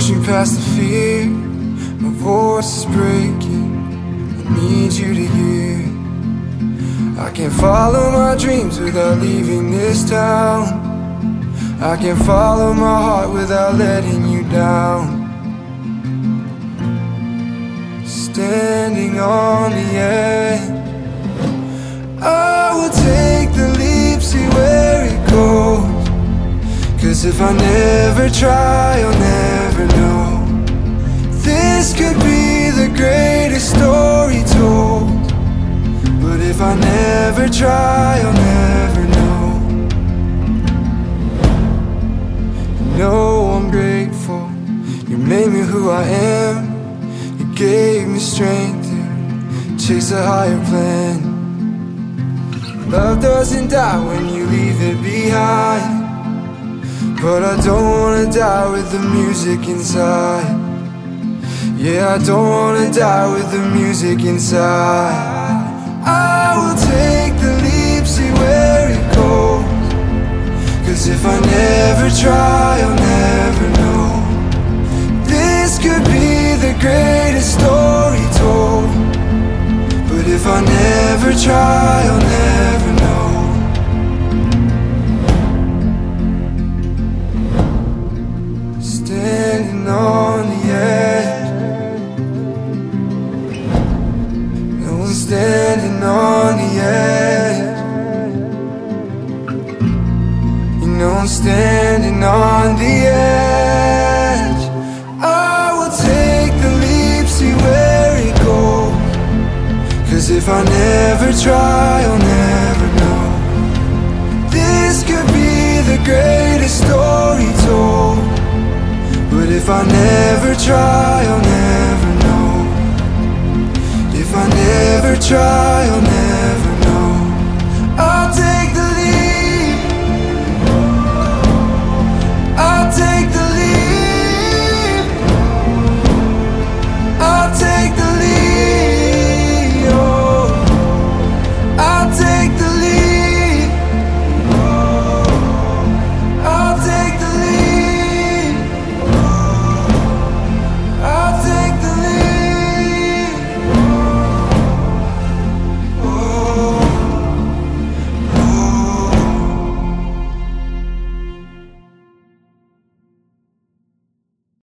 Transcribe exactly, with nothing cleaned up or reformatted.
pushing past the fear. My voice is breaking, I need you to hear. I can't follow my dreams without leaving this town. I can't follow my heart without letting you down. Standing on the edge, I will take the leap, see where it goes. 'Cause if I never try, I'll never know. This could be the greatest story told, but if I never try, I'll never know. You know I'm grateful, you made me who I am. You gave me strength to chase a higher plan. Love doesn't die when you leave it behind, but I don't wanna die with the music inside. Yeah, I don't wanna die with the music inside. I will take the leap, see where it goes. 'Cause if I never try, I'll never know. This could be the greatest story told, but if I never try, I'll never know. Standing on the edge, no one's standing on the edge. You know I'm standing on the edge. I will take the leap, see where it goes. 'Cause if I never try, I'll never know. This could be the greatest story told, but if I never try, I'll never